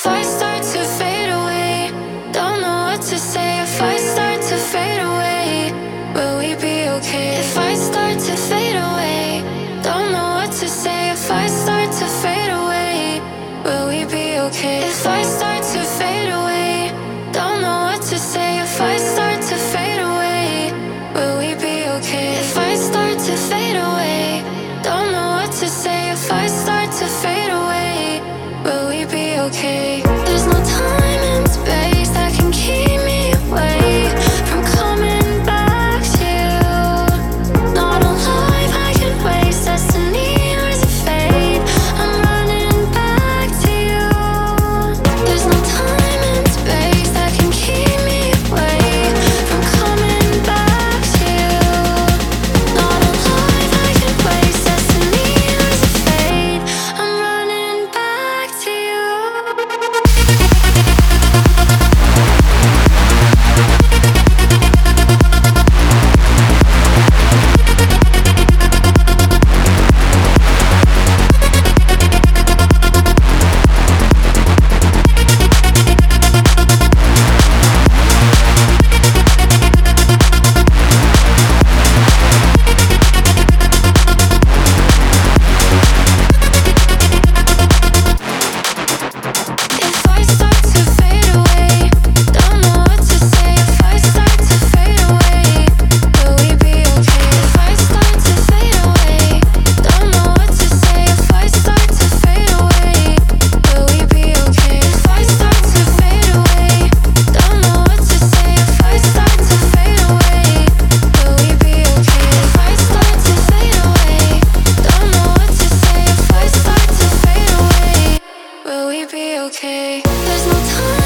I start to fade away, don't know what to say. If I start to fade away, will we be okay? If I start to fade away, don't know what to say. If I start to fade away, will we be okay? If I start to fade away, don't know what to say. If I start to fade away, will we be okay? If I start to fade away, don't know what to say. If I start to fade away, will we be okay? There's no time and space that can keep me away from coming back to you. Not a life I can waste, destiny or is a fate. I'm running back to you. There's no time and space that can keep me away from coming back to you. Not a life I can waste, destiny or is a fate. I'm running back to you. If I start to fade away, don't know what to say. If I start to fade away, will we be okay? If I start to fade away, don't know what to say. If I start to fade away, will we be okay? If I start to fade away, don't know what to say. If I start to fade away, will we be okay? If I start to fade away, don't know what to say. If I start to fade away, will we be okay? There's no time